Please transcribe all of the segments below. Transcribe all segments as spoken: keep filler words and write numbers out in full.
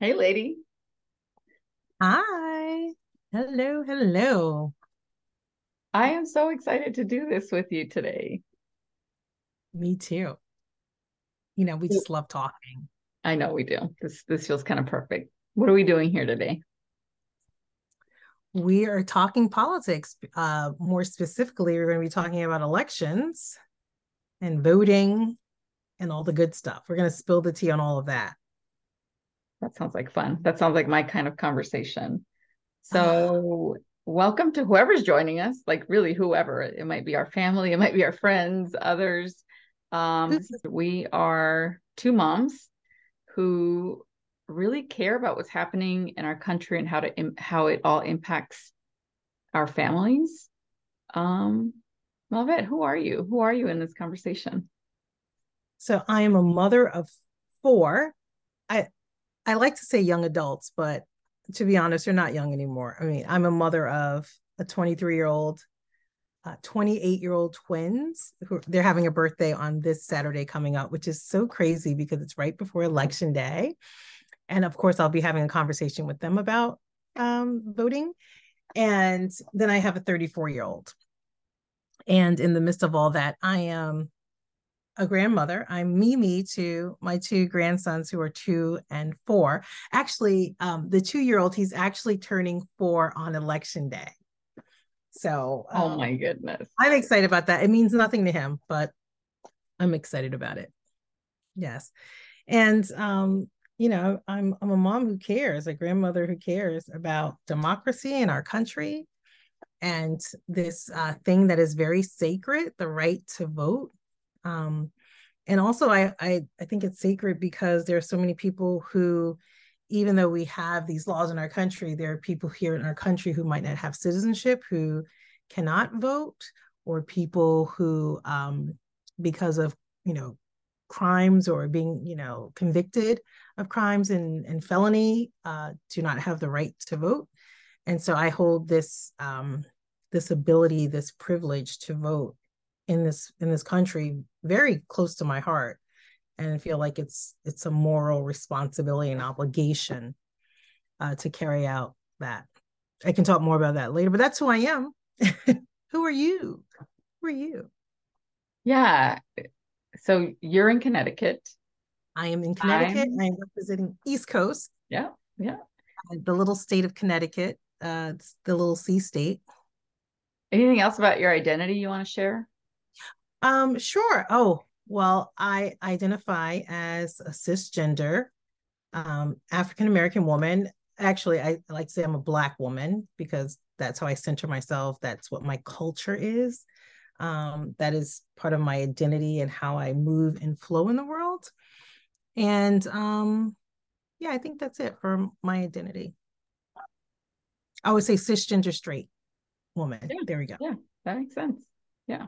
Hey, lady. Hi. Hello, hello. I am so excited to do this with you today. Me too. You know, we Yep. just love talking. I know we do. This this feels kind of perfect. What are we doing here today? We are talking politics. Uh, more specifically, we're going to be talking about elections and voting and all the good stuff. We're going to spill the tea on all of that. That sounds like fun. That sounds like my kind of conversation. Ah, So, welcome to whoever's joining us, like really whoever. It might be our family, it might be our friends, others. Um, who- this is, we are two moms who really care about what's happening in our country and how to im- how it all impacts our families. Um, Love it. Who are you? Who are you in this conversation? so I am a mother of four. I I like to say young adults, but to be honest, they're not young anymore. I mean, I'm a mother of a twenty-three year old, uh, twenty-eight year old twins who they're having a birthday on this Saturday coming up, which is so crazy because it's right before election day. And of course, I'll be having a conversation with them about um, voting. And then I have a thirty-four year old. And in the midst of all that, I am a grandmother. I'm Mimi to my two grandsons who are two and four. Actually, um, the two year old, he's actually turning four on election day. So Oh um, my goodness. I'm excited about that. It means nothing to him, but I'm excited about it. Yes. And um, you know, I'm I'm a mom who cares, a grandmother who cares about democracy in our country and this uh, thing that is very sacred, the right to vote. Um, and also I, I I think it's sacred because there are so many people who, even though we have these laws in our country, there are people here in our country who might not have citizenship, who cannot vote, or people who um, because of you know crimes or being you know convicted of crimes and, and felony uh, do not have the right to vote. And so I hold this um, this ability, this privilege to vote in this in this country very close to my heart, and I feel like it's it's a moral responsibility and obligation uh, to carry out that. I can talk more about that later, but that's who I am. Who are you? Who are you? Yeah. So you're in Connecticut. I am in Connecticut. I'm, I am representing East Coast, yeah, yeah. the little state of Connecticut. Uh, it's the little sea state. Anything else about your identity you want to share? Um, sure. Oh, well, I identify as a cisgender um, African American woman. Actually, I, I like to say I'm a Black woman because that's how I center myself. That's what my culture is. Um, that is part of my identity and how I move and flow in the world. And um, yeah, I think that's it for my identity. I would say cisgender straight woman. Yeah, There we go. yeah, that makes sense. Yeah.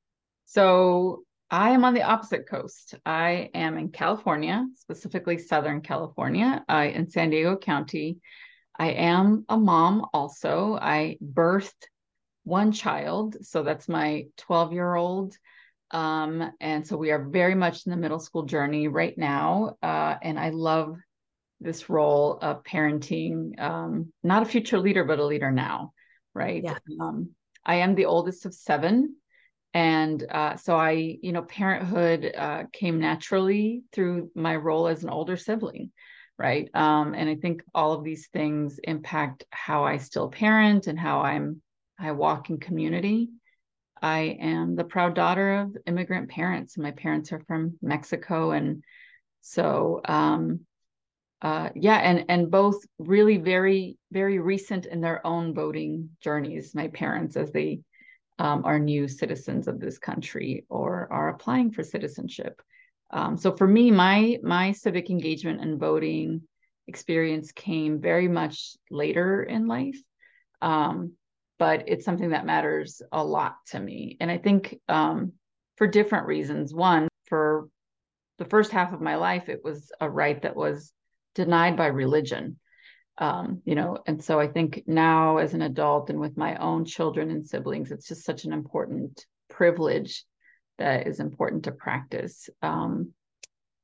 So I am on the opposite coast. I am in California, specifically Southern California, uh, in San Diego County. I am a mom also. I birthed one child, so that's my twelve year old. Um, and so we are very much in the middle school journey right now. Uh, and I love this role of parenting, um, not a future leader, but a leader now, right? Yeah. Um, I am the oldest of seven. And uh, so I, you know, parenthood uh, came naturally through my role as an older sibling, right? Um, and I think all of these things impact how I still parent and how I'm I walk in community. I am the proud daughter of immigrant parents. My parents are from Mexico, and so um, uh, yeah, and and both really very very recent in their own voting journeys. My parents, as they um, are new citizens of this country or are applying for citizenship. Um, so for me, my my civic engagement and voting experience came very much later in life. Um, but it's something that matters a lot to me. And I think um, for different reasons. One, for the first half of my life, it was a right that was denied by religion. Um, you know, and so I think now as an adult and with my own children and siblings, it's just such an important privilege that is important to practice. Um,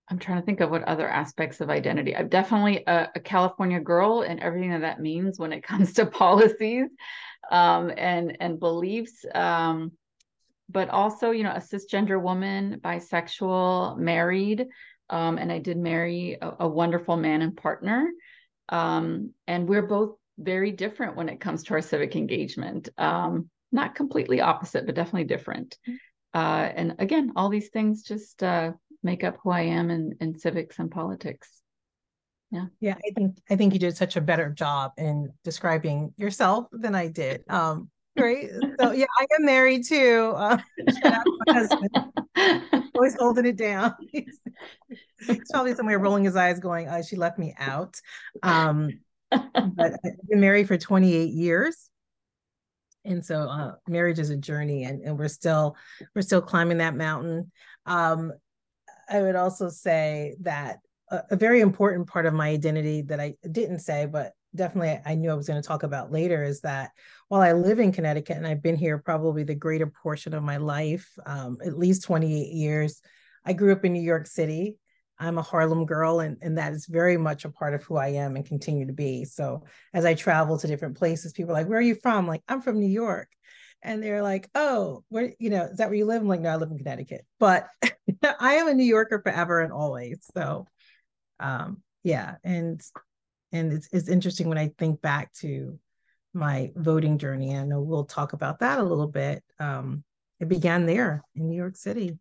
I'm trying to think of what other aspects of identity. I'm definitely a, a California girl and everything that that means when it comes to policies um, and and beliefs. Um, but also, you know, a cisgender woman, bisexual, married, um, and I did marry a, a wonderful man and partner. Um, and we're both very different when it comes to our civic engagement. Um, not completely opposite, but definitely different. Uh, and again, all these things just uh, make up who I am in, in civics and politics. Yeah. Yeah, I think I think you did such a better job in describing yourself than I did. Um, great. So yeah, I am married too. Uh, shout out to my husband. Always holding it down. He's, he's probably somewhere rolling his eyes, going, "Oh, she left me out." Um, but I've been married for twenty-eight years. And so uh, marriage is a journey, and, and we're still we're still climbing that mountain. Um, I would also say that a, a very important part of my identity that I didn't say, but definitely I knew I was going to talk about later, is that while I live in Connecticut and I've been here probably the greater portion of my life, um, at least twenty-eight years, I grew up in New York City. I'm a Harlem girl, and, and that is very much a part of who I am and continue to be. So as I travel to different places, people are like, "Where are you from?" I'm like, "I'm from New York." And they're like, "Oh, where, you know, is that where you live?" I'm like, "No, I live in Connecticut." But I am a New Yorker forever and always. So um, yeah. And and it's it's interesting when I think back to my voting journey. I know we'll talk about that a little bit. Um, it began there in New York City.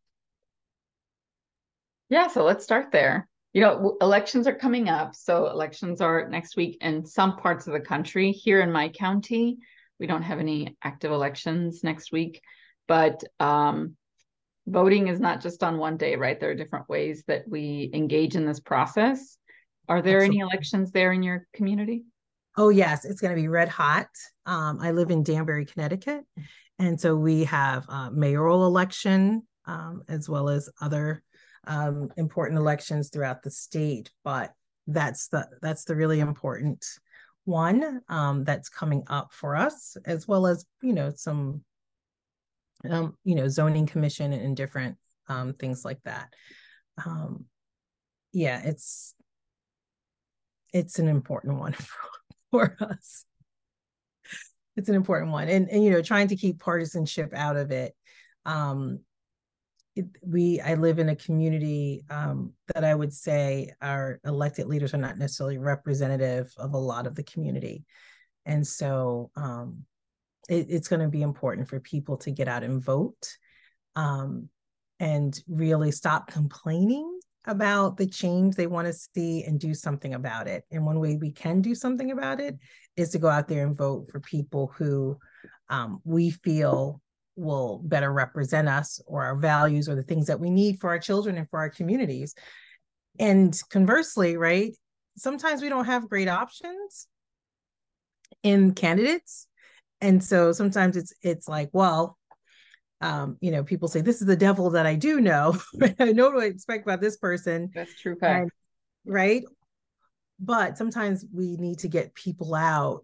Yeah, so let's start there. You know, elections are coming up. So elections are next week in some parts of the country. Here in my county, we don't have any active elections next week, but um, voting is not just on one day, right? There are different ways that we engage in this process. Are there any Absolutely. elections there in your community? Oh, yes, it's going to be red hot. Um, I live in Danbury, Connecticut. And so we have a mayoral election, um, as well as other um, important elections throughout the state. But that's the that's the really important one um, that's coming up for us, as well as, you know, some, um, you know, zoning commission and different um, things like that. Um, yeah, it's it's an important one for, for us. It's an important one, and and you know, trying to keep partisanship out of it. Um, it, we I live in a community um, that I would say our elected leaders are not necessarily representative of a lot of the community, and so um, it, it's going to be important for people to get out and vote, um, and really stop complaining about the change they want to see and do something about it. And one way we can do something about it is to go out there and vote for people who um, we feel will better represent us or our values or the things that we need for our children and for our communities. And conversely, right, sometimes we don't have great options in candidates. And so sometimes it's it's like, well, um, you know, people say, "This is the devil that I do know." I know what I expect about this person. That's true And fact. right. But sometimes we need to get people out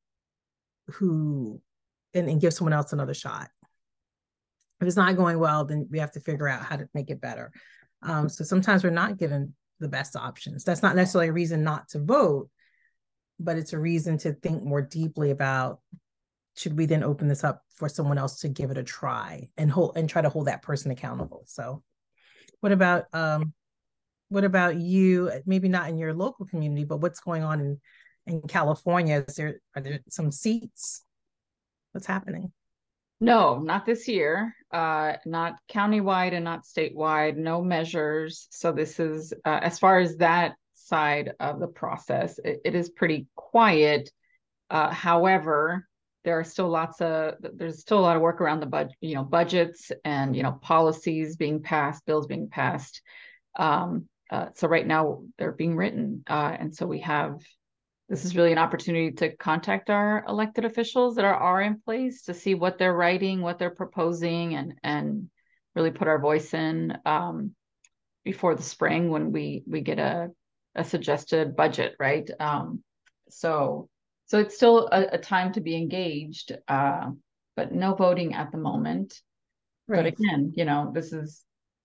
who and, and give someone else another shot. If it's not going well, then we have to figure out how to make it better. Um, so sometimes we're not given the best options. That's not necessarily a reason not to vote, but it's a reason to think more deeply about, should we then open this up for someone else to give it a try and hold and try to hold that person accountable. So what about um what about you? Maybe not in your local community, but what's going on in in California? Is there are there some seats? What's happening? No, not this year. Uh, not countywide and not statewide. No measures. So this is uh, as far as that side of the process, it, it is pretty quiet. Uh, however, there are still lots of there's still a lot of work around the budget, you know, budgets and you know policies being passed, bills being passed. Um, uh, so right now they're being written, uh, and so we have this is really an opportunity to contact our elected officials that are, are in place to see what they're writing, what they're proposing, and and really put our voice in um, before the spring when we we get a a suggested budget, right? Um, so so it's still a, a time to be engaged, uh, but no voting at the moment. But Right. again, you know, this is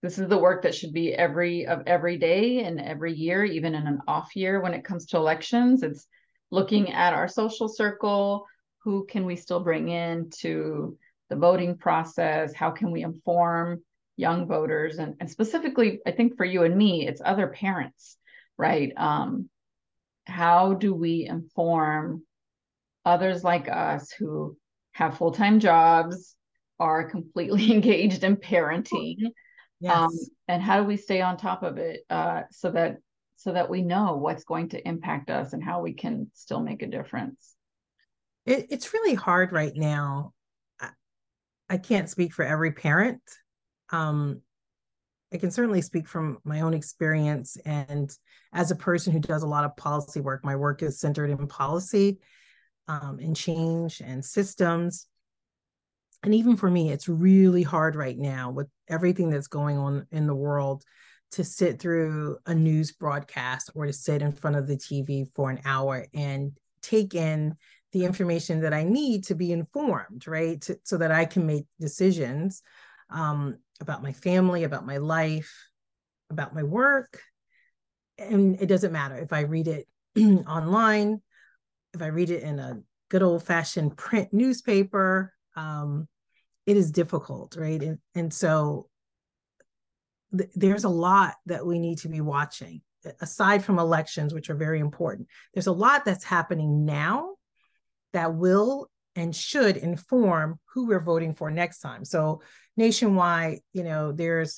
This is the work that should be every of every day and every year, even in an off year when it comes to elections. It's looking at our social circle. Who can we still bring in to the voting process? How can we inform young voters? And, and specifically, I think for you and me, it's other parents, right? Um, how do we inform others like us who have full-time jobs, are completely engaged in parenting? Um, Yes. and how do we stay on top of it uh, so that so that we know what's going to impact us and how we can still make a difference? It, it's really hard right now. I, I can't speak for every parent. Um, I can certainly speak from my own experience. And as a person who does a lot of policy work, my work is centered in policy um, and change and systems. And even for me, it's really hard right now with everything that's going on in the world to sit through a news broadcast or to sit in front of the T V for an hour and take in the information that I need to be informed, right? To, so that I can make decisions um, about my family, about my life, about my work. And it doesn't matter if I read it online, if I read it in a good old fashioned print newspaper. Um, it is difficult, right? And, and so th- there's a lot that we need to be watching, aside from elections, which are very important. There's a lot that's happening now that will and should inform who we're voting for next time. So nationwide, you know, there's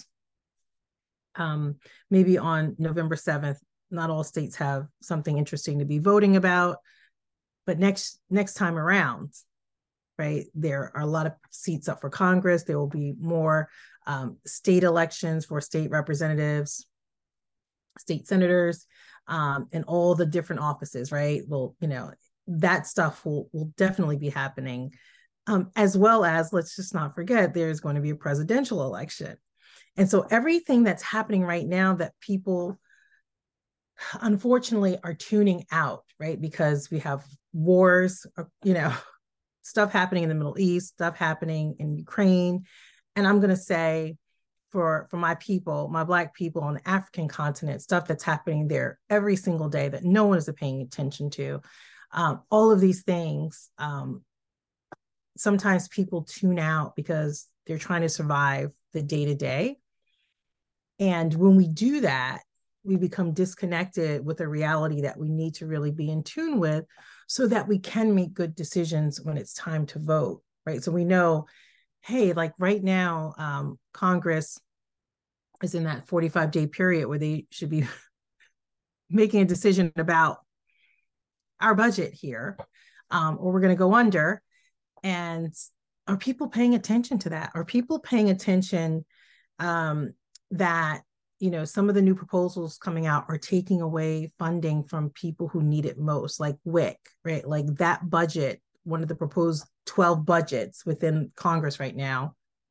um, maybe on November seventh, not all states have something interesting to be voting about, but next next time around, right? There are a lot of seats up for Congress. There will be more um, state elections for state representatives, state senators, um, and all the different offices, right? Well, you know, that stuff will, will definitely be happening. Um, as well as, let's just not forget, there's going to be a presidential election. And so everything that's happening right now that people unfortunately are tuning out, right? Because we have wars, you know, stuff happening in the Middle East, stuff happening in Ukraine. And I'm going to say for, for my people, my Black people on the African continent, stuff that's happening there every single day that no one is paying attention to. Um, all of these things, um, sometimes people tune out because they're trying to survive the day to day. And when we do that, we become disconnected with a reality that we need to really be in tune with so that we can make good decisions when it's time to vote, right? So we know, hey, like right now, um, Congress is in that forty-five day period where they should be making a decision about our budget here, um, or we're going to go under. And are people paying attention to that? Are people paying attention um, that, you know, some of the new proposals coming out are taking away funding from people who need it most, like W I C, right? Like that budget, one of the proposed twelve budgets within Congress right now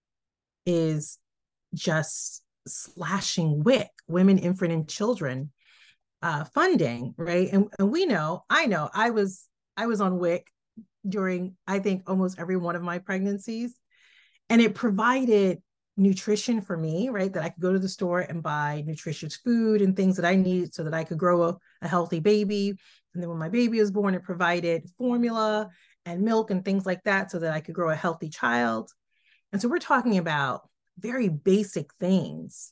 is just slashing W I C, women, infant, and children uh, funding, right? And, and we know, I know, I was I was on W I C during, I think, almost every one of my pregnancies, and it provided nutrition for me, right? That I could go to the store and buy nutritious food and things that I needed so that I could grow a, a healthy baby. And then when my baby was born, it provided formula and milk and things like that so that I could grow a healthy child. And so we're talking about very basic things,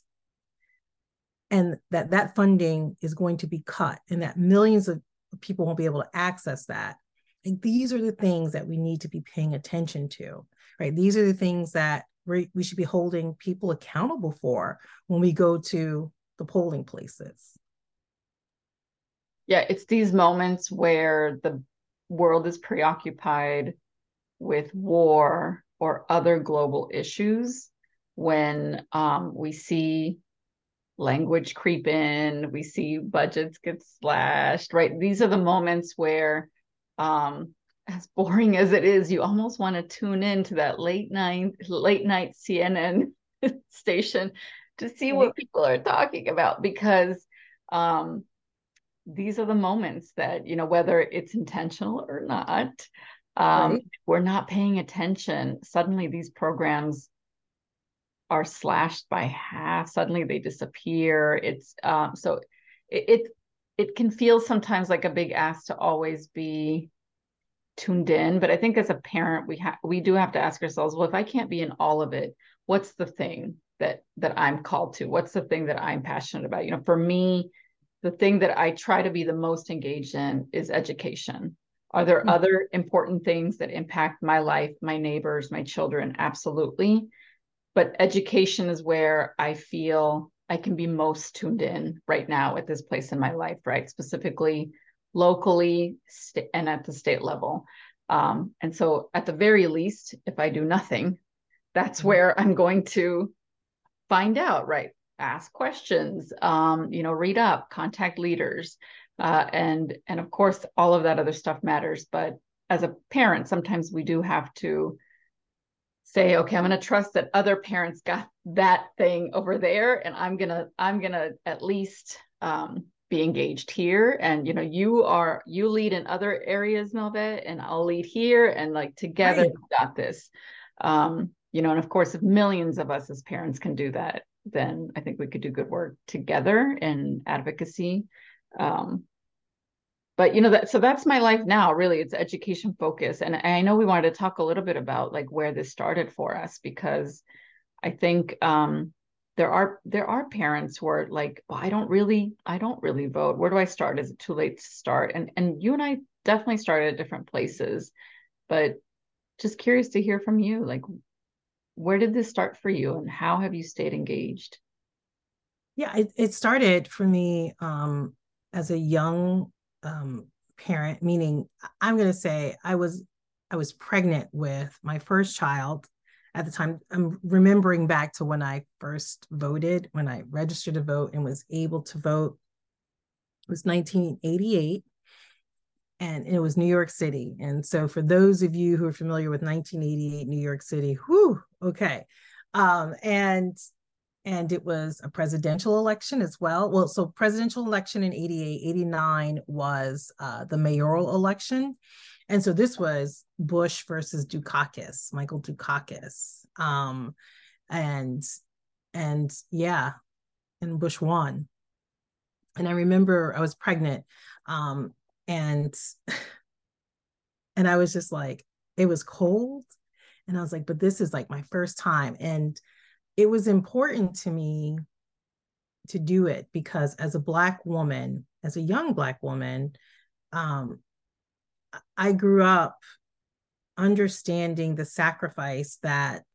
and that that funding is going to be cut and that millions of people won't be able to access that. And these are the things that we need to be paying attention to, right? These are the things that we we should be holding people accountable for when we go to the polling places. Yeah, it's these moments where the world is preoccupied with war or other global issues, when um, we see language creep in, we see budgets get slashed, right? These are the moments where, um, as boring as it is, you almost want to tune in to that late night, late night C N N station to see Right. what people are talking about, because um, these are the moments that, you know, whether it's intentional or not, um, Right. if we're not paying attention, suddenly these programs are slashed by half. Suddenly they disappear. It's um, so it, it it can feel sometimes like a big ask to always be tuned in. But I think as a parent, we have we do have to ask ourselves, well, if I can't be in all of it, what's the thing that that I'm called to? What's the thing that I'm passionate about? You know, for me, the thing that I try to be the most engaged in is education. Are there other important things that impact my life, my neighbors, my children? Absolutely. But education is where I feel I can be most tuned in right now at this place in my life, right? Specifically, locally st- and at the state level. Um, and so, at the very least, if I do nothing, that's where I'm going to find out, right? Ask questions, um, you know, read up, contact leaders, uh, and and of course, all of that other stuff matters. But as a parent, sometimes we do have to say, okay, I'm going to trust that other parents got that thing over there, and I'm gonna I'm gonna at least um, be engaged here. And you know, you are you lead in other areas, Melvet, and I'll lead here, and like together Right. we got this. Um, you know, and of course, if millions of us as parents can do that, then I think we could do good work together in advocacy. Um, but you know that so that's my life now, really. It's education focus, and I know we wanted to talk a little bit about like where this started for us, because I think um there are there are parents who are like, well, i don't really i don't really vote. Where do I start? Is it too late to start? And and you and I definitely started at different places, but just curious to hear from you, like, where did this start for you, and how have you stayed engaged? Yeah, it, it started for me um, as a young um, parent, meaning I'm going to say I was I was pregnant with my first child at the time. I'm remembering back to when I first voted, when I registered to vote and was able to vote. It was nineteen eighty-eight, and it was New York City. And so for those of you who are familiar with nineteen eighty-eight New York City, whew, okay. Um, and and it was a presidential election as well. Well, so presidential election in eighty-eight, eighty-nine was uh, the mayoral election. And so this was Bush versus Dukakis, Michael Dukakis. Um, and, and yeah, and Bush won. And I remember I was pregnant. Um, and, and I was just like, it was cold. And I was like, but this is like my first time. And it was important to me to do it because as a Black woman, as a young Black woman, um, I grew up understanding the sacrifice that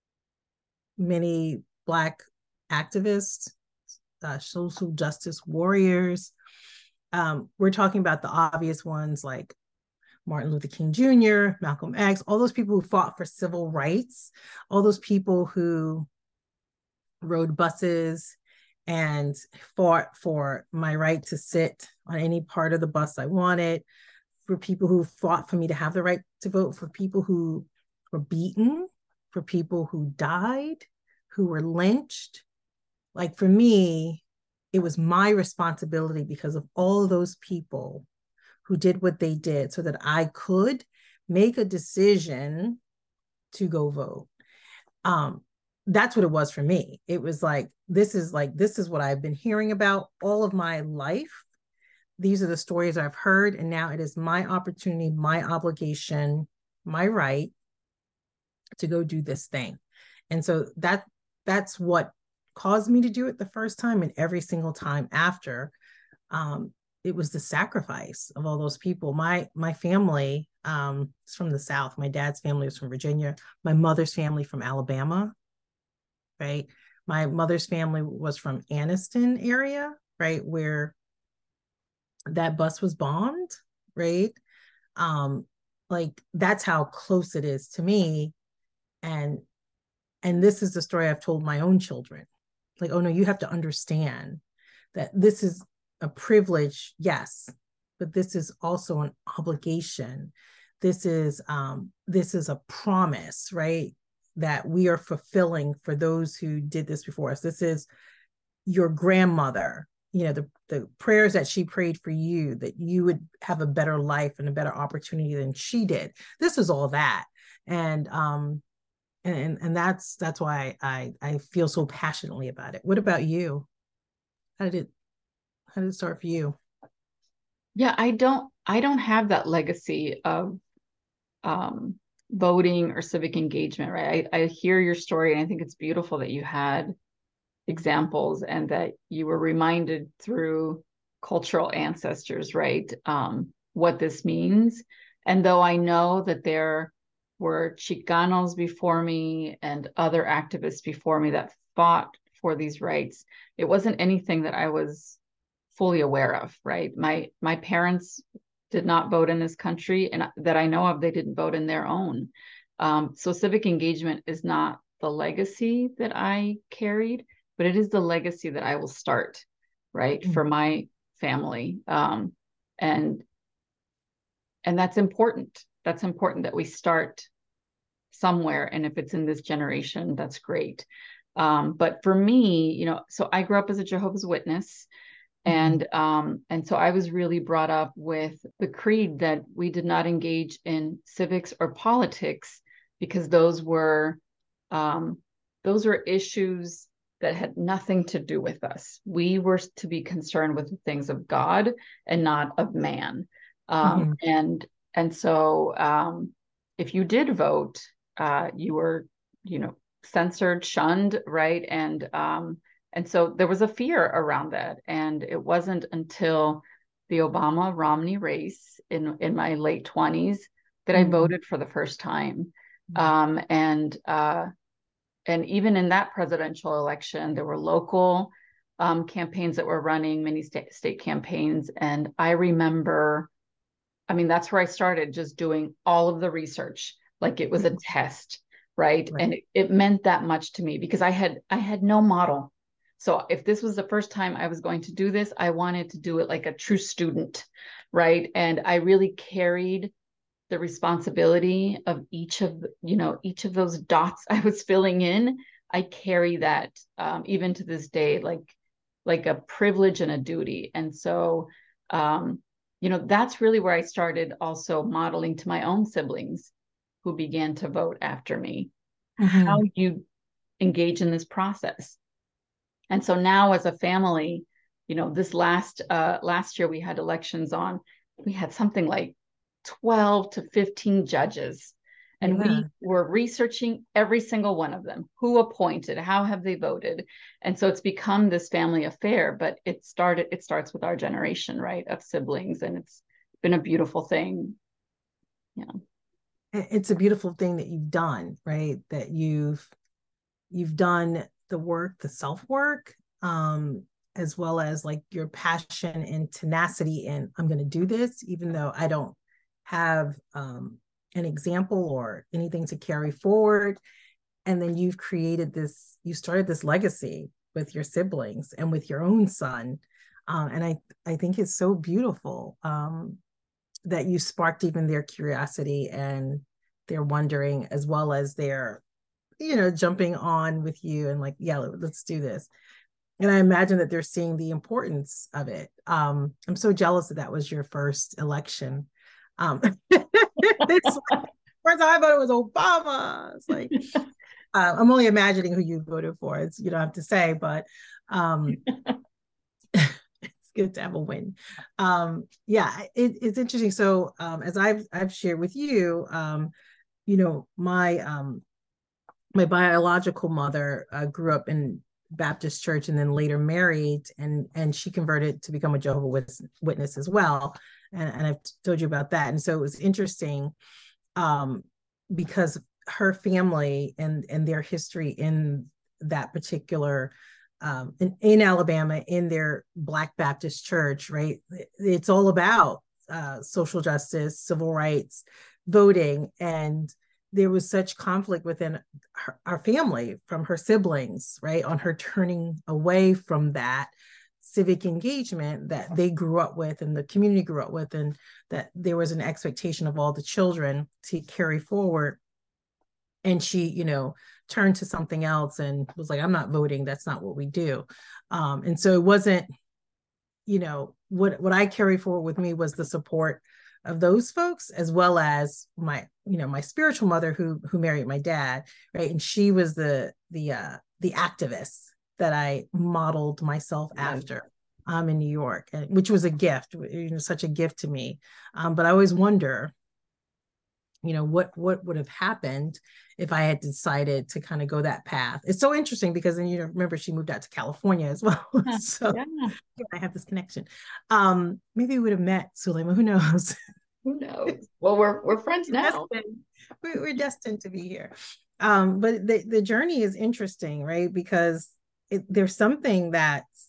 many Black activists, uh, social justice warriors, um, we're talking about the obvious ones like Martin Luther King Junior, Malcolm X, all those people who fought for civil rights, all those people who rode buses and fought for my right to sit on any part of the bus I wanted, for people who fought for me to have the right to vote, for people who were beaten, for people who died, who were lynched. Like for me, it was my responsibility because of all of those people who did what they did so that I could make a decision to go vote. Um, that's what it was for me. It was like, this is like, this is what I've been hearing about all of my life. These are the stories I've heard. And now it is my opportunity, my obligation, my right to go do this thing. And so that that's what caused me to do it the first time, and every single time after. Um, it was the sacrifice of all those people. My my family um, is from the South. My dad's family is from Virginia. My mother's family from Alabama, right? My mother's family was from Anniston area, right, where that bus was bombed, right? Um, like that's how close it is to me. And and this is the story I've told my own children. Like, oh no, you have to understand that this is a privilege, yes, but this is also an obligation. This is um, this is a promise, right? That we are fulfilling for those who did this before us. This is your grandmother, you know, the, the prayers that she prayed for you, that you would have a better life and a better opportunity than she did. This is all that. And um, and and that's that's why I I feel so passionately about it. What about you? How did it how did it start for you? Yeah, I don't I don't have that legacy of um, voting or civic engagement, right? I, I hear your story, and I think it's beautiful that you had examples and that you were reminded through cultural ancestors, right? Um, what this means. And though I know that there were Chicanos before me and other activists before me that fought for these rights, it wasn't anything that I was fully aware of, right? My my parents did not vote in this country, and that I know of, they didn't vote in their own. Um, so civic engagement is not the legacy that I carried, but it is the legacy that I will start, right, Mm-hmm. for my family. Um, and and that's important. That's important that we start somewhere. And if it's in this generation, that's great. Um, but for me, you know, so I grew up as a Jehovah's Witness. And um, and so I was really brought up with the creed that we did not engage in civics or politics because those were um, those were issues that had nothing to do with us. We were to be concerned with the things of God and not of man. Um, Mm-hmm. and and so um, if you did vote, uh, you were, you know, censored, shunned, right? And um, and so there was a fear around that. And it wasn't until the Obama Romney race in, in my late twenties that I Mm-hmm. voted for the first time. Um, and uh, and even in that presidential election, there were local um, campaigns that were running, many state, state campaigns. And I remember, I mean, that's where I started just doing all of the research, like it was a test, right? Right. And it, it meant that much to me because I had I had no model. So if this was the first time I was going to do this, I wanted to do it like a true student, right? And I really carried the responsibility of each of, you know, each of those dots I was filling in. I carry that um, even to this day, like like a privilege and a duty. And so um, you know, that's really where I started also modeling to my own siblings who began to vote after me, Mm-hmm. how you engage in this process. And so now as a family, you know, this last uh, last year we had elections on, we had something like twelve to fifteen judges. And Yeah. we were researching every single one of them. Who appointed? How have they voted? And so it's become this family affair, but it started, it starts with our generation, right, of siblings. And it's been a beautiful thing. You know. It's a beautiful thing that you've done, right? That you've you've done the work, the self-work, um, as well as like your passion and tenacity in I'm going to do this, even though I don't have um, an example or anything to carry forward. And then you've created this, you started this legacy with your siblings and with your own son. Um, and I, I think it's so beautiful um, that you sparked even their curiosity and their wondering, as well as their, you know, jumping on with you and like, yeah, let's do this. And I imagine that they're seeing the importance of it. Um, I'm so jealous that that was your first election. Um, it's like, first time I voted was Obama. It's like, uh, I'm only imagining who you voted for. It's, you don't have to say, but um, it's good to have a win. Um, yeah, it, it's interesting. So um, as I've I've shared with you, um, you know, my um, my biological mother uh, grew up in Baptist church and then later married, and and she converted to become a Jehovah's Witness as well. And, and I've told you about that. And so it was interesting um, because her family and and their history in that particular um, in, in Alabama in their Black Baptist church, right? It's all about uh, social justice, civil rights, voting, and there was such conflict within her, our family from her siblings, right, on her turning away from that civic engagement that they grew up with and the community grew up with, and that there was an expectation of all the children to carry forward. And she, you know, turned to something else and was like, I'm not voting. That's not what we do. Um, and so it wasn't, you know, what, what I carry forward with me was the support of those folks, as well as my, you know, my spiritual mother who who married my dad, right? And she was the the uh the activist that I modeled myself after um in New York, which was a gift, you know, such a gift to me. Um, but I always wonder, you know, what what would have happened if I had decided to kind of go that path. It's so interesting because then, you know, remember she moved out to California as well. So yeah. I have this connection. Um, maybe we would have met, Sulema, who knows? Who knows? Well, we're we're friends now. We're, we're destined to be here. Um, but the, the journey is interesting, right? Because it, there's something that's,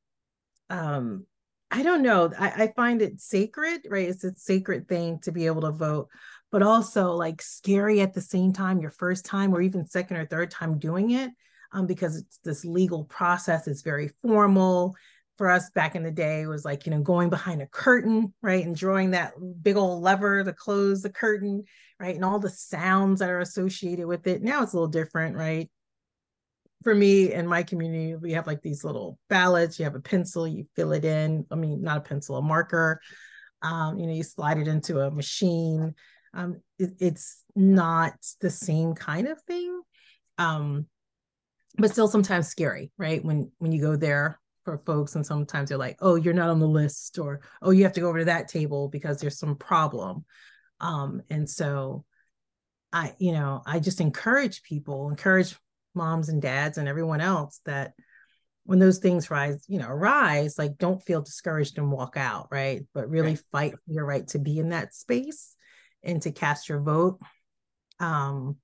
um, I don't know, I, I find it sacred, right? It's a sacred thing to be able to vote, but also like scary at the same time, your first time or even second or third time doing it, um, because it's this legal process. It's very formal. For us back in the day, it was like, you know, going behind a curtain, right? And drawing that big old lever to close the curtain, right? And all the sounds that are associated with it. Now it's a little different, right? For me and my community, we have like these little ballots. You have a pencil, you fill it in. I mean, not a pencil, a marker. Um, you know, you slide it into a machine. Um, it, it's not the same kind of thing, um, but still sometimes scary, right? When when you go there for folks, and sometimes they're like, "Oh, you're not on the list," or "Oh, you have to go over to that table because there's some problem." Um, and so, I, you know, I just encourage people, encourage moms and dads and everyone else that when those things rise, you know, arise, like don't feel discouraged and walk out, right? But really right. Fight for your right to be in that space and to cast your vote. Um,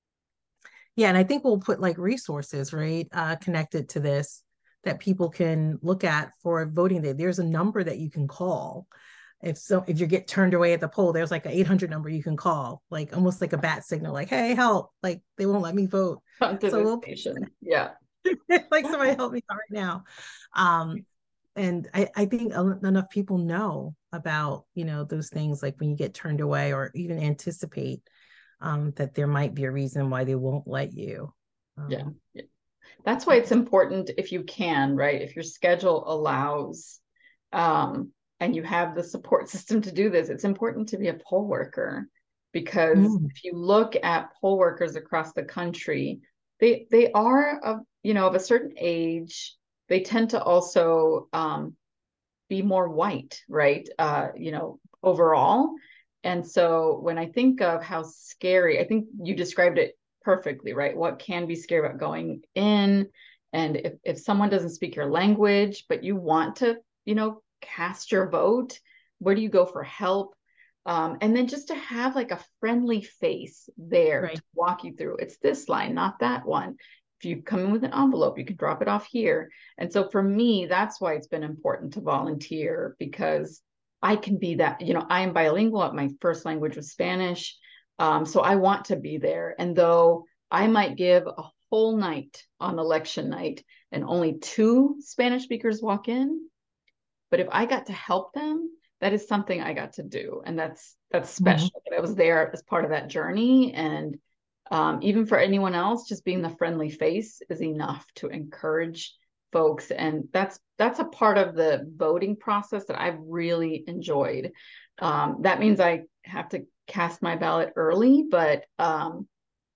yeah, and I think we'll put like resources, right, uh, connected to this that people can look at for voting day. There's a number that you can call. If so, if you get turned away at the poll, there's like an eight hundred number you can call, like almost like a bat signal, like, hey, help, like they won't let me vote. Come to so the we'll, station. Yeah. Like somebody help me right now. Um, and I, I think enough people know about, you know, those things, like when you get turned away or even anticipate um, that there might be a reason why they won't let you. Um, yeah. yeah. That's why it's important if you can, right? If your schedule allows, um, and you have the support system to do this, it's important to be a poll worker, because mm. if you look at poll workers across the country, they they are of, you know, of a certain age. They tend to also um, be more white, right? Uh, you know, overall. And so when I think of how scary, I think you described it perfectly, right? What can be scary about going in, and if if someone doesn't speak your language, but you want to, you know, cast your vote, where do you go for help? Um, and then just to have like a friendly face there right. to walk you through. It's this line, not that one. If you come in with an envelope, you can drop it off here. And so for me, that's why it's been important to volunteer, because I can be that, you know, I am bilingual. My first language was Spanish. Um, so I want to be there. And though I might give a whole night on election night and only two Spanish speakers walk in, but if I got to help them, that is something I got to do. And that's, that's special. Mm-hmm. I was there as part of that journey. And um, even for anyone else, just being the friendly face is enough to encourage folks. And that's, that's a part of the voting process that I've really enjoyed. Um, that means I have to cast my ballot early, but um,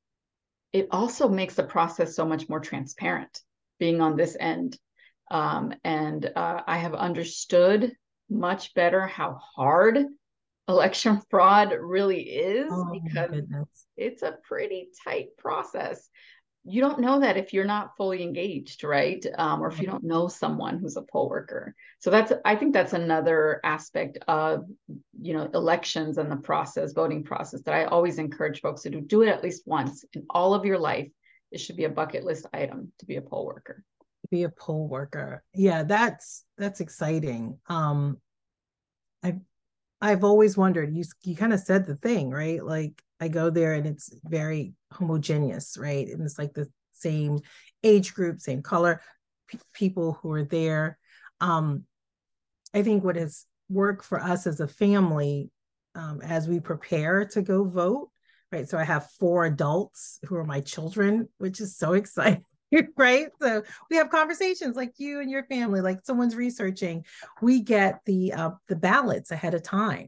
it also makes the process so much more transparent being on this end. Um, and uh, I have understood much better how hard election fraud really is, oh, because it's a pretty tight process. You don't know that if you're not fully engaged, right? Um, or if you don't know someone who's a poll worker. So that's, I think that's another aspect of, you know, elections and the process, voting process, that I always encourage folks to do. Do it at least once in all of your life. It should be a bucket list item to be a poll worker. Be a poll worker. Yeah, that's that's exciting. Um, I've I've always wondered. You you kind of said the thing, right? Like I go there and it's very homogeneous, right? And it's like the same age group, same color, p- people who are there. Um, I think what has worked for us as a family, um, as we prepare to go vote, right? So I have four adults who are my children, which is so exciting. Right. So we have conversations like you and your family, like someone's researching. We get the uh, the ballots ahead of time,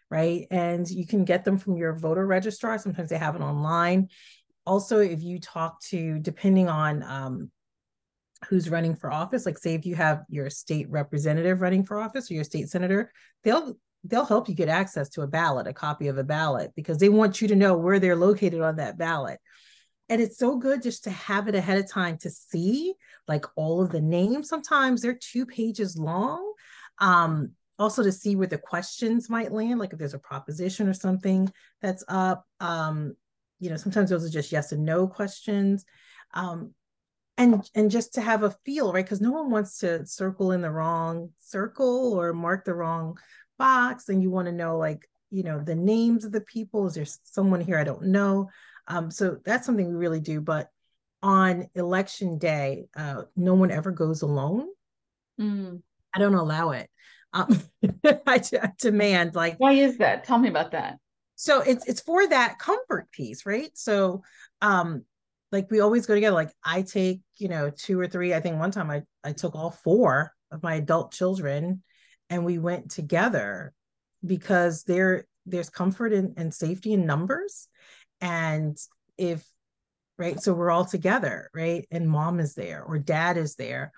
right? And you can get them from your voter registrar. Sometimes they have it online. Also, if you talk to, depending on um, who's running for office, like say if you have your state representative running for office or your state senator, they'll they'll help you get access to a ballot, a copy of a ballot, because they want you to know where they're located on that ballot. And it's so good just to have it ahead of time to see like all of the names. Sometimes they're two pages long. Um, also to see where the questions might land, like if there's a proposition or something that's up. Um, you know, sometimes those are just yes and no questions. Um, and and just to have a feel, right? Because no one wants to circle in the wrong circle or mark the wrong box. And you want to know, like, you know, the names of the people. Is there someone here I don't know? Um, so that's something we really do. But on election day, uh, no one ever goes alone. Mm. I don't allow it. Um, I, I demand, like, why is that? Tell me about that. So it's it's for that comfort piece, right? So um like we always go together. Like I take, you know, two or three. I think one time I I took all four of my adult children and we went together because there there's comfort and, and safety in numbers. And if right, so we're all together, right? And mom is there or dad is there.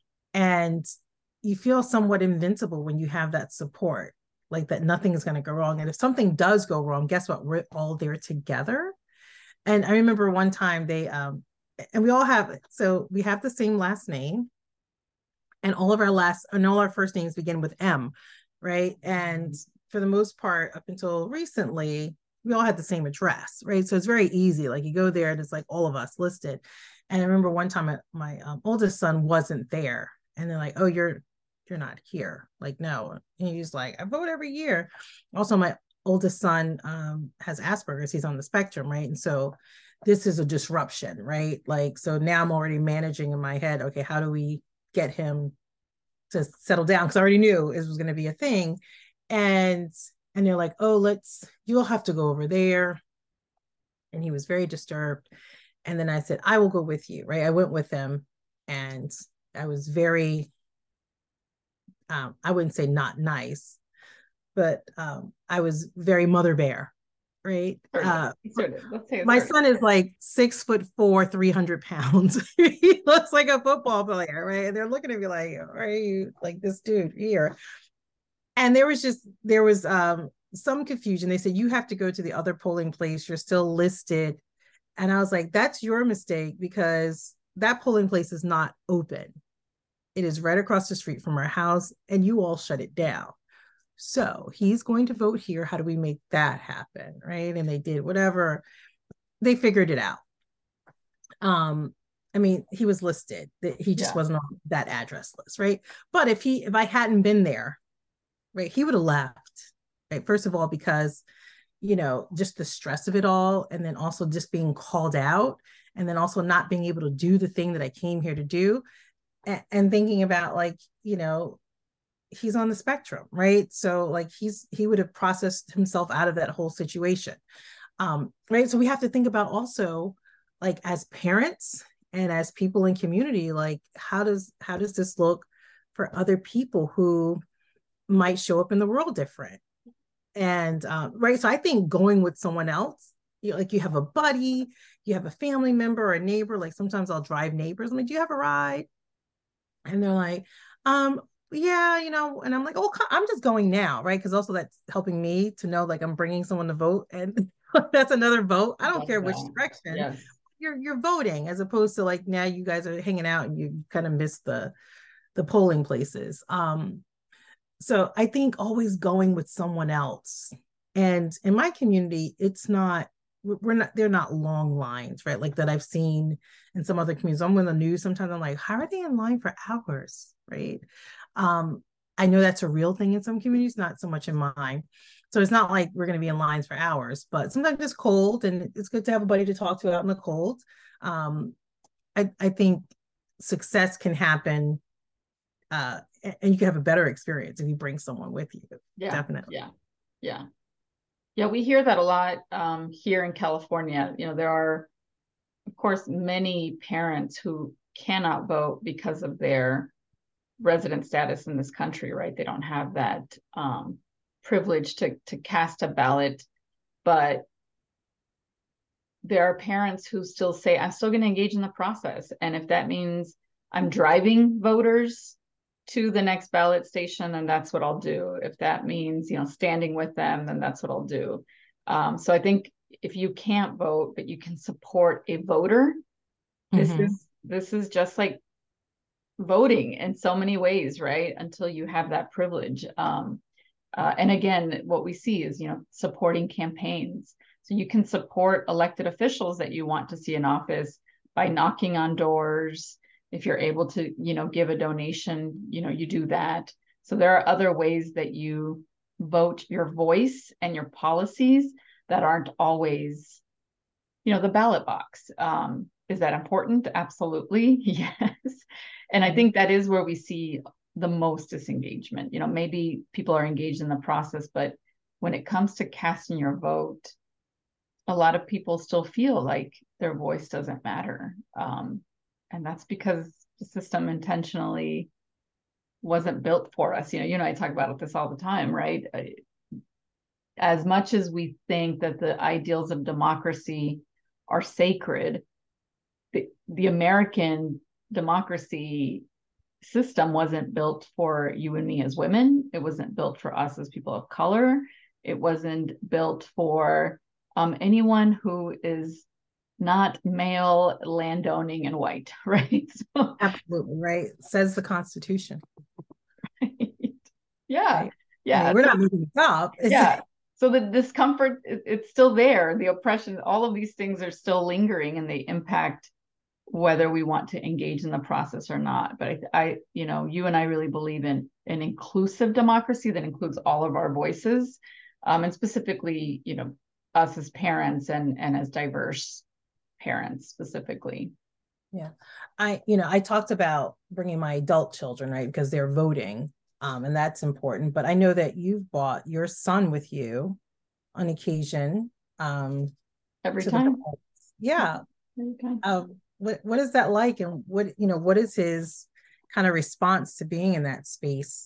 And you feel somewhat invincible when you have that support, like that nothing is going to go wrong. And if something does go wrong, guess what? We're all there together. And I remember one time they, um, and we all have, so we have the same last name, and all of our last, and all our first names begin with M, right? And for the most part, up until recently, we all had the same address, right? So it's very easy. Like you go there and it's like all of us listed. And I remember one time my um, oldest son wasn't there, and they're like, "Oh, you're you're not here." Like, no. And he's like, "I vote every year." Also, my oldest son um, has Asperger's. He's on the spectrum, right? And so this is a disruption, right? Like, so now I'm already managing in my head, okay, how do we get him to settle down? Because I already knew it was going to be a thing. And and they're like, "Oh, let's, you'll have to go over there." And he was very disturbed. And then I said, "I will go with you," right? I went with him, and I was very, um, I wouldn't say not nice, but um, I was very mother bear, right? Uh, Let's say my son is like six foot four, three hundred pounds. He looks like a football player, right? And they're looking at me like, "Are you like this dude here?" And there was just, there was um, some confusion. They said, "You have to go to the other polling place. You're still listed." And I was like, "That's your mistake, because that polling place is not open. It is right across the street from our house, and you all shut it down. So he's going to vote here. How do we make that happen?" Right. And they did whatever. They figured it out. Um, I mean, he was listed. He just yeah. wasn't on that address list, right? But if he, if I hadn't been there, right, he would have left. Right. First of all, because, you know, just the stress of it all, and then also just being called out, and then also not being able to do the thing that I came here to do, and, and thinking about, like, you know, he's on the spectrum, right? So like he's, he would have processed himself out of that whole situation. Um, right. So we have to think about also, like, as parents and as people in community, like how does, how does this look for other people who might show up in the world different? And um, right, so I think going with someone else, you know, like you have a buddy, you have a family member or a neighbor. Like sometimes I'll drive neighbors. I'm like, "Do you have a ride?" And they're like, um, "Yeah, you know." And I'm like, "Oh, I'm just going now," right? Because also that's helping me to know, like, I'm bringing someone to vote, and that's another vote. I don't care which direction. Yes. You're you're voting, as opposed to like now you guys are hanging out and you kind of miss the the polling places. Um, so I think always going with someone else. And in my community, it's not, we're not, they're not long lines, right? Like that I've seen in some other communities. I'm in the news sometimes, I'm like, how are they in line for hours, right? Um, I know that's a real thing in some communities, not so much in mine. So it's not like we're going to be in lines for hours, but sometimes it's cold and it's good to have a buddy to talk to out in the cold. Um, I, I think success can happen, uh, and you can have a better experience if you bring someone with you. Yeah, definitely. Yeah. Yeah. Yeah. We hear that a lot um, here in California. You know, there are, of course, many parents who cannot vote because of their resident status in this country, right? They don't have that um, privilege to to cast a ballot, but there are parents who still say, I'm still going to engage in the process. And if that means I'm driving voters to the next ballot station, then that's what I'll do. If that means, you know, standing with them, then that's what I'll do. Um, so I think if you can't vote, but you can support a voter, this mm-hmm. is this is just like voting in so many ways, right? Until you have that privilege. Um, uh, and again, what we see is, you know, supporting campaigns. So you can support elected officials that you want to see in office by knocking on doors. If you're able to, you know, give a donation, you know, you do that. So there are other ways that you vote your voice and your policies that aren't always, you know, the ballot box. Um, is that important? Absolutely. Yes. And I think that is where we see the most disengagement. You know, maybe people are engaged in the process, but when it comes to casting your vote, a lot of people still feel like their voice doesn't matter. Um, and that's because the system intentionally wasn't built for us. You know, you and I talk about this all the time, right? As much as we think that the ideals of democracy are sacred, the, the American democracy system wasn't built for you and me as women. It wasn't built for us as people of color. It wasn't built for um, anyone who is not male, landowning, and white, right? So, absolutely, right. Says the Constitution. Right. Yeah. Right. Yeah. I mean, we're so, not making it up. It's yeah. So the discomfort, it, it's still there. The oppression, all of these things are still lingering, and they impact whether we want to engage in the process or not. But I, I you know, you and I really believe in an inclusive democracy that includes all of our voices, um, and specifically, you know, us as parents and and as diverse parents specifically. Yeah, I, you know, I talked about bringing my adult children, right, because they're voting, um, and that's important. But I know that you've brought your son with you on occasion. Um, Every time. Yeah. Every time. Um, what what is that like, and what, you know, what is his kind of response to being in that space?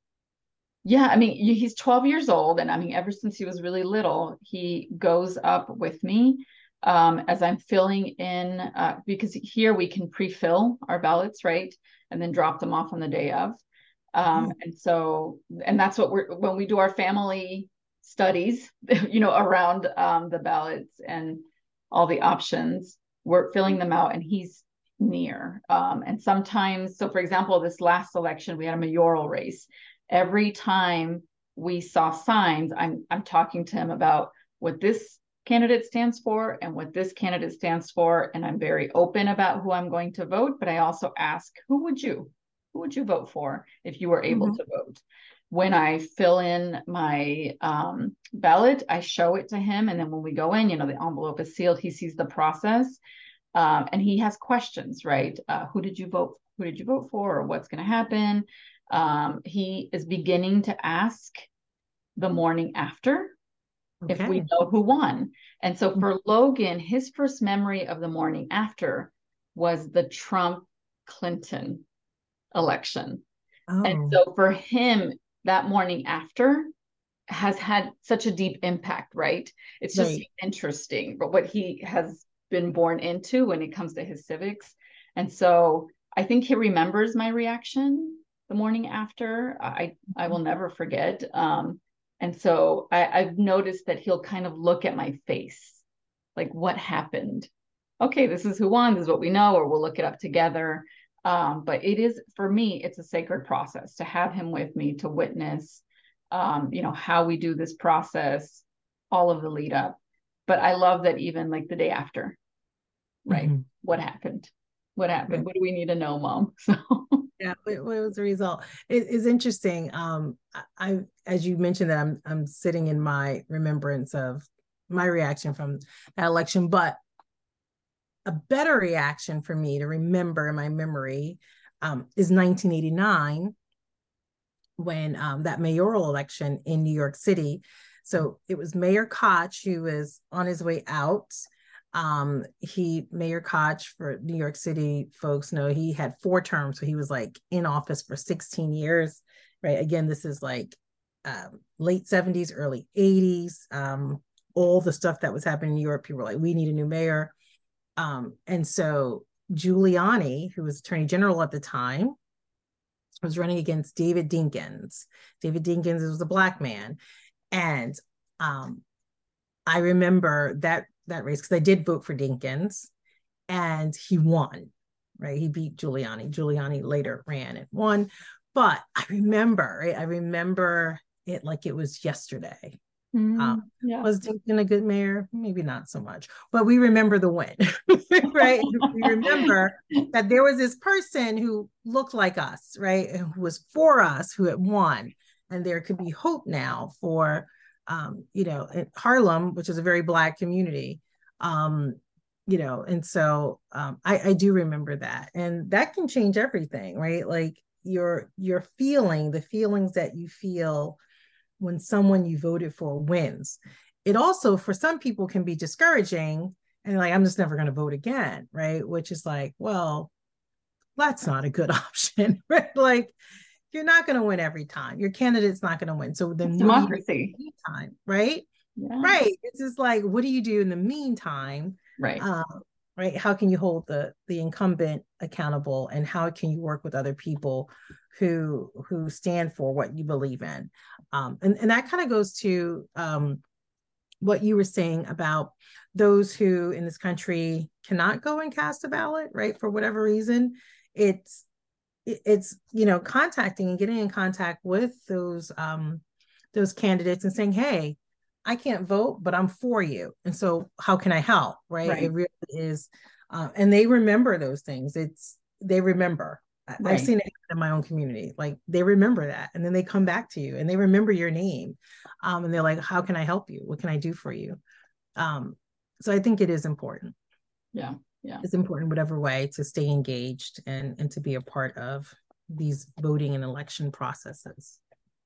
Yeah, I mean, he's twelve years old, and I mean, ever since he was really little, he goes up with me um, as I'm filling in, uh, because here we can pre-fill our ballots, right, and then drop them off on the day of. Um, and so, and that's what we're, when we do our family studies, you know, around um, the ballots and all the options, we're filling them out, and he's near. Um, and sometimes, so for example, this last election, we had a mayoral race. Every time we saw signs, I'm I'm talking to him about what this candidate stands for and what this candidate stands for, and I'm very open about who I'm going to vote. But I also ask, who would you, who would you vote for if you were able mm-hmm. to vote? When I fill in my um, ballot, I show it to him, and then when we go in, you know, the envelope is sealed. He sees the process, um, and he has questions, right? Uh, who did you vote? Who did you vote for? Or what's going to happen? Um, he is beginning to ask the morning after okay. if we know who won. And so for Logan, his first memory of the morning after was the Trump Clinton election. Oh. And so for him, that morning after has had such a deep impact, right? It's just right. interesting, but what he has been born into when it comes to his civics. And so I think he remembers my reaction the morning after. I, I will never forget. Um, and so I, I've noticed that he'll kind of look at my face, like what happened? Okay, this is who won, this is what we know, or we'll look it up together. Um, but it is, for me, it's a sacred process to have him with me, to witness, um, you know, how we do this process, all of the lead up. But I love that even like the day after, right? Mm-hmm. What happened? What happened? Right. What do we need to know, Mom? So yeah, what, what was the result? It is interesting. Um, I, as you mentioned, that I'm I'm sitting in my remembrance of my reaction from that election, but a better reaction for me to remember in my memory um, is nineteen eighty-nine, when um, that mayoral election in New York City. So it was Mayor Koch who was on his way out. Um, he, Mayor Koch, for New York City folks know, he had four terms. So he was like in office for sixteen years, right? Again, this is like um, late seventies, early eighties, um, all the stuff that was happening in Europe. People were like, we need a new mayor. Um, and so Giuliani, who was attorney general at the time, was running against David Dinkins. David Dinkins was a black man. And um, I remember that that race because I did vote for Dinkins, and he won, right? He beat Giuliani. Giuliani later ran and won. But I remember, right? I remember it like it was yesterday. Mm, um, yeah. was Dinkins a good mayor? Maybe not so much, but we remember the win, right? We remember that there was this person who looked like us, right? Who was for us, who had won. And there could be hope now for, um, you know, Harlem, which is a very Black community. Um, you know, and so um, I, I do remember that. And that can change everything, right? Like your your feeling, the feelings that you feel when someone you voted for wins. It also, for some people, can be discouraging and like, I'm just never going to vote again, right? Which is like, well, that's not a good option, right? Like, you're not going to win every time. Your candidate's not going to win. So then, It's what democracy. Do you do democracy. in the meantime, right? Yeah. Right. It's just like, what do you do in the meantime? Right. Um, right. How can you hold the the incumbent accountable, and how can you work with other people who who stand for what you believe in? Um, and, and that kind of goes to um, what you were saying about those who in this country cannot go and cast a ballot, right? For whatever reason, it's it's you know contacting and getting in contact with those um, those candidates and saying, hey, I can't vote, but I'm for you. And so how can I help? Right. right. It really is. Uh, and they remember those things. It's, they remember. Right. I've seen it in my own community. Like they remember that. And then they come back to you and they remember your name. Um, and they're like, how can I help you? What can I do for you? Um, so I think it is important. Yeah. Yeah. It's important in whatever way to stay engaged and, and to be a part of these voting and election processes.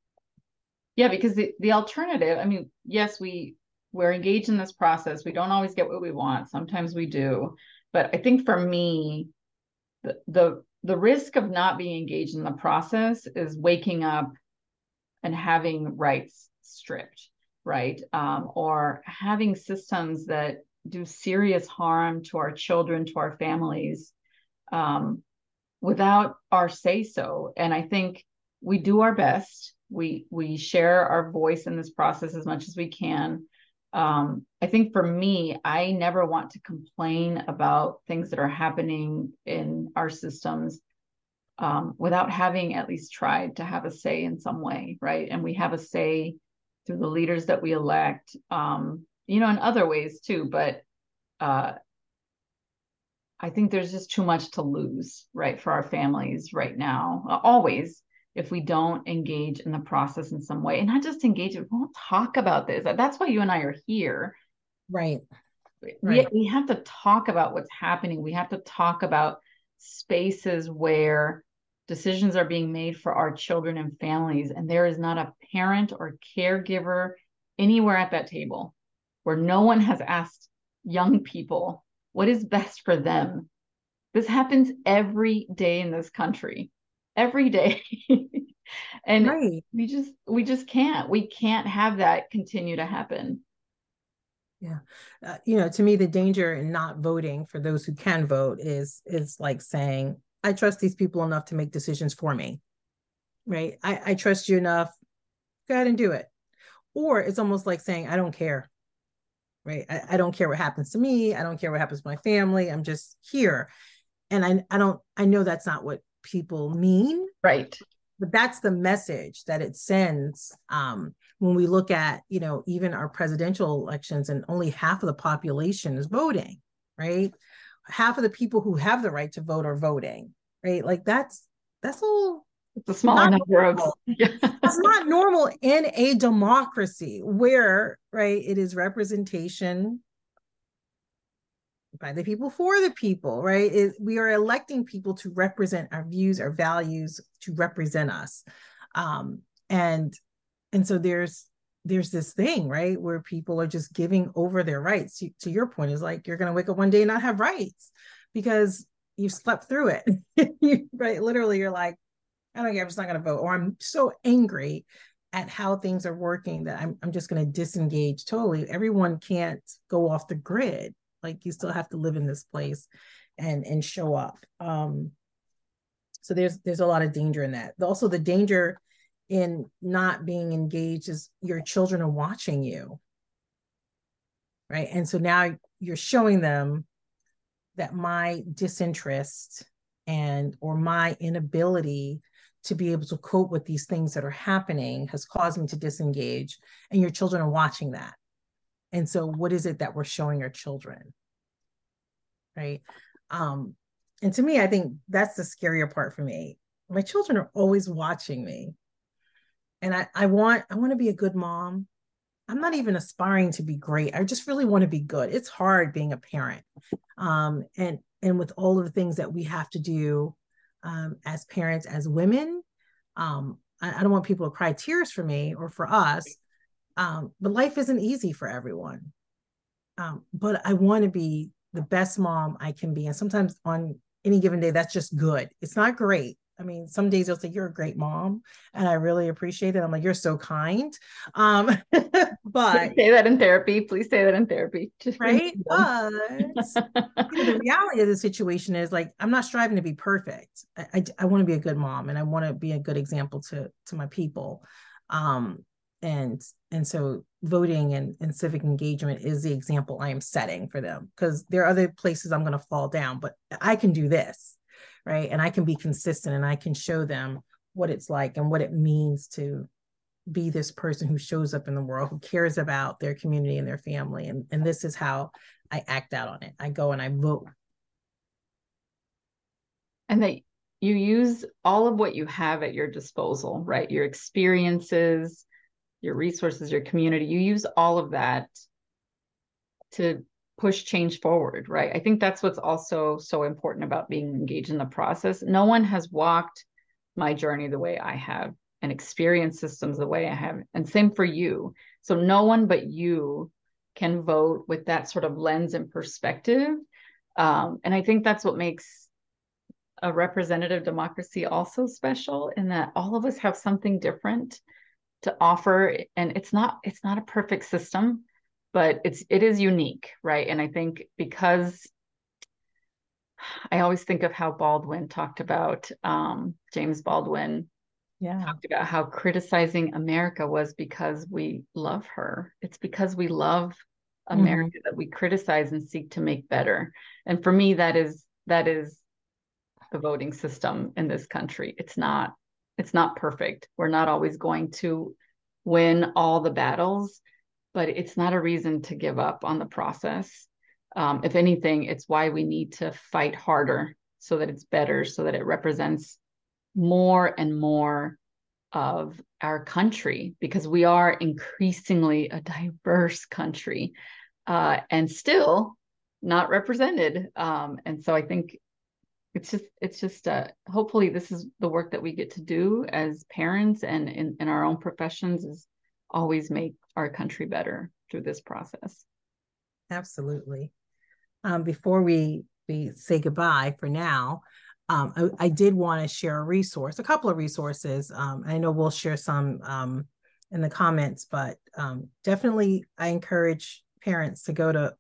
Yeah, because the, the alternative, I mean, yes, we we're engaged in this process. We don't always get what we want. Sometimes we do. But I think for me, the the, the risk of not being engaged in the process is waking up and having rights stripped, right? Um, or having systems that do serious harm to our children, to our families, um, without our say so. And I think we do our best. We we share our voice in this process as much as we can. Um, I think for me, I never want to complain about things that are happening in our systems um, without having at least tried to have a say in some way, right? And we have a say through the leaders that we elect, um, you know, in other ways too. But uh, I think there's just too much to lose, right, for our families right now, uh, always, if we don't engage in the process in some way. And not just engage, we won't talk about this. That's why you and I are here. Right. We, right. we have to talk about what's happening. We have to talk about spaces where decisions are being made for our children and families. And there is not a parent or caregiver anywhere at that table where no one has asked young people what is best for them. This happens every day in this country, every day. And right. we just, we just can't, we can't have that continue to happen. Yeah. Uh, you know, to me, the danger in not voting for those who can vote is, is like saying, I trust these people enough to make decisions for me, right? I, I trust you enough, go ahead and do it. Or it's almost like saying, I don't care, right? I, I don't care what happens to me. I don't care what happens to my family. I'm just here. And I, I don't, I know that's not what people mean. Right. But that's the message that it sends um, when we look at, you know, even our presidential elections and only half of the population is voting, right? Half of the people who have the right to vote are voting, right? Like that's, that's all. It's a smaller number of. It's not normal in a democracy where, right, it is representation by the people for the people, right? It, we are electing people to represent our views, our values, to represent us. Um, and and so there's there's this thing, right, where people are just giving over their rights. To, to your point, is like you're going to wake up one day and not have rights because you slept through it, right? Literally, you're like, I don't care, I'm just not going to vote, or I'm so angry at how things are working that I'm, I'm just going to disengage totally. Everyone can't go off the grid. Like you still have to live in this place and and show up. Um, so there's there's a lot of danger in that. Also, the danger in not being engaged is your children are watching you, right? And so now you're showing them that my disinterest and or my inability to be able to cope with these things that are happening has caused me to disengage, and your children are watching that. And so what is it that we're showing our children, right? Um, and to me, I think that's the scarier part for me. My children are always watching me, and I, I want I want to be a good mom. I'm not even aspiring to be great. I just really want to be good. It's hard being a parent, um, and and with all of the things that we have to do um, as parents, as women. Um, I, I don't want people to cry tears for me or for us, um, but life isn't easy for everyone. Um, but I want to be the best mom I can be, and sometimes on any given day, that's just good. It's not great. I mean, some days they'll say you're a great mom, and I really appreciate it. I'm like, you're so kind. Um, but Please say that in therapy. Please say that in therapy. Just right, but you know, the reality of the situation is like I'm not striving to be perfect. I I, I want to be a good mom, and I want to be a good example to to my people. Um, and and so voting and, and civic engagement is the example I am setting for them, because there are other places I'm going to fall down, but I can do this, right? And I can be consistent, and I can show them what it's like and what it means to be this person who shows up in the world, who cares about their community and their family. And, and this is how I act out on it. I go and I vote. And that you use all of what you have at your disposal, right? Your experiences, your resources, your community, you use all of that to push change forward, right? I think that's what's also so important about being engaged in the process. No one has walked my journey the way I have and experienced systems the way I have. And same for you. So no one but you can vote with that sort of lens and perspective. Um, and I think that's what makes a representative democracy also special, in that all of us have something different to offer. And it's not it's not a perfect system, but it's it is unique, right? And I think because I always think of how Baldwin talked about, um, James Baldwin Yeah. talked about how criticizing America was because we love her. It's because we love America mm-hmm. that we criticize and seek to make better. And for me, that is that is the voting system in this country. It's not it's not perfect. We're not always going to win all the battles, but it's not a reason to give up on the process. Um, if anything, it's why we need to fight harder so that it's better, so that it represents more and more of our country, because we are increasingly a diverse country, uh, and still not represented. Um, and so I think it's just, it's just, uh, hopefully this is the work that we get to do as parents and in, in our own professions, is always make our country better through this process. Absolutely. Um, before we, we say goodbye for now, um, I, I did want to share a resource, a couple of resources. Um, I know we'll share some um, in the comments, but um, definitely I encourage parents to go to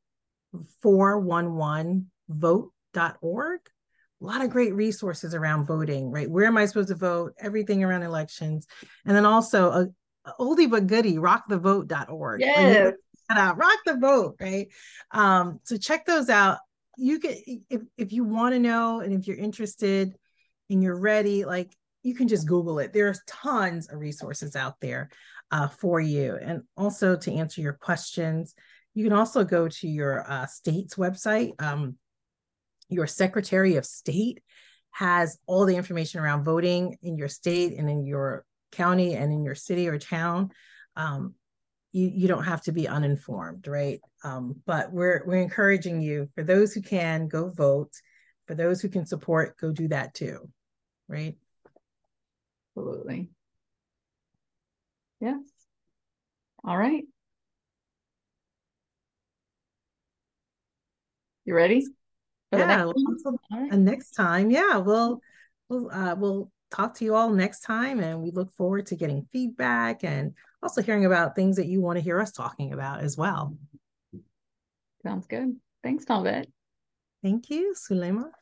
four one one vote dot org. A lot of great resources around voting, right? Where am I supposed to vote? Everything around elections. And then also a, a oldie but goodie, rock the vote dot org. Yes. Out, rock the vote, right? Um, so check those out. You can, if, if you want to know, and if you're interested and you're ready, like you can just Google it. There's tons of resources out there uh, for you. And also to answer your questions, you can also go to your uh, state's website. Um, your Secretary of State has all the information around voting in your state and in your county and in your city or town. Um, You, you don't have to be uninformed, right? Um, but we're we're encouraging you, for those who can, go vote. For those who can support, go do that too, right? Absolutely. Yes. All right. You ready? For yeah. Next, right. next time, yeah, we'll we'll uh, we'll talk to you all next time. And we look forward to getting feedback and also hearing about things that you want to hear us talking about as well. Sounds good. Thanks, Talbot. Thank you, Sulema.